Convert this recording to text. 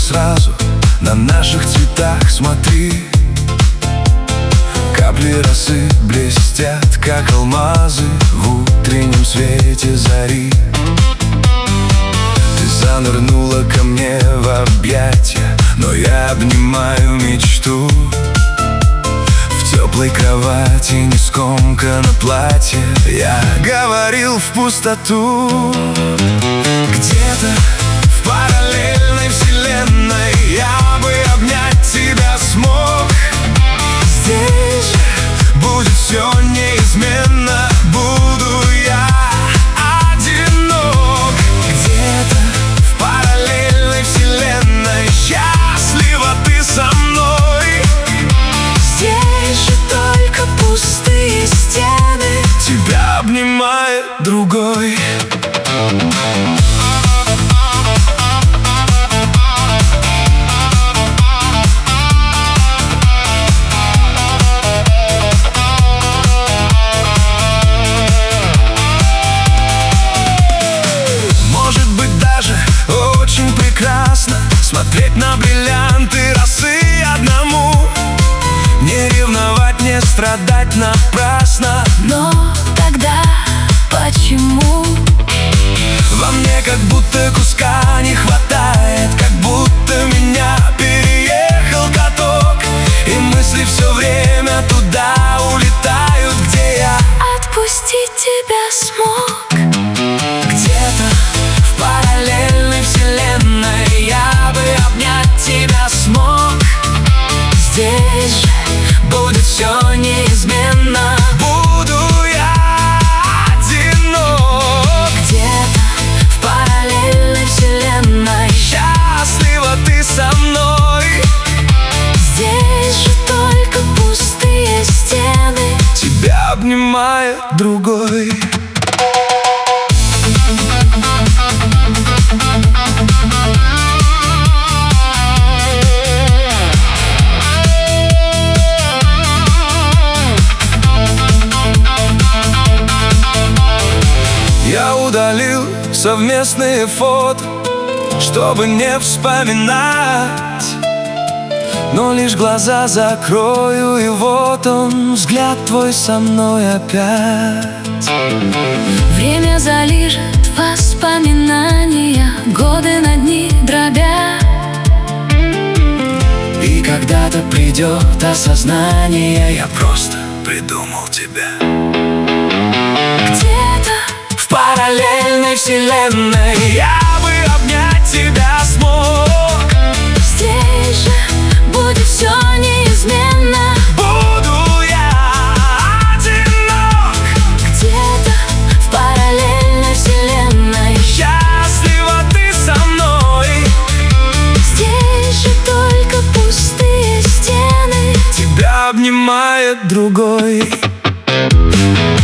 сразу, на наших цветах смотри. Капли росы блестят, как алмазы, в утреннем свете зари. Ты занырнула ко мне в объятия, но я обнимаю мечту. В теплой кровати, не скомкано платье, я говорил в пустоту. Где-то в параллельной вселенной я бы обнять тебя смог. Здесь же будет все неизменно, буду я одинок. Где-то в параллельной вселенной счастлива ты со мной. Здесь же только пустые стены, тебя обнимает другой. Смотреть на бриллианты росы одному, не ревновать, не страдать напрасно. Но тогда почему во мне как будто куска не хватает, как будто меня переехал каток, и мысли все время туда улетают, где я отпустить тебя смог. Где-то в параллельной вселенной я бы обнять тебя смог. Здесь же будет все неизменно, буду я одинок. Где-то в параллельной вселенной счастлива ты со мной. Здесь же только пустые стены, тебя обнимает другой. Я удалил совместные фото, чтобы не вспоминать, но лишь глаза закрою, и вот он, взгляд твой со мной опять. Время залижет воспоминания, годы на дни дробя. И когда-то придет осознание, я просто придумал тебя. Где-то в параллельной вселенной я бы обнять тебя смог. Здесь же будет все неизменно, буду я одинок. Где-то в параллельной вселенной счастлива ты со мной. Здесь же только пустые стены, тебя обнимает другой.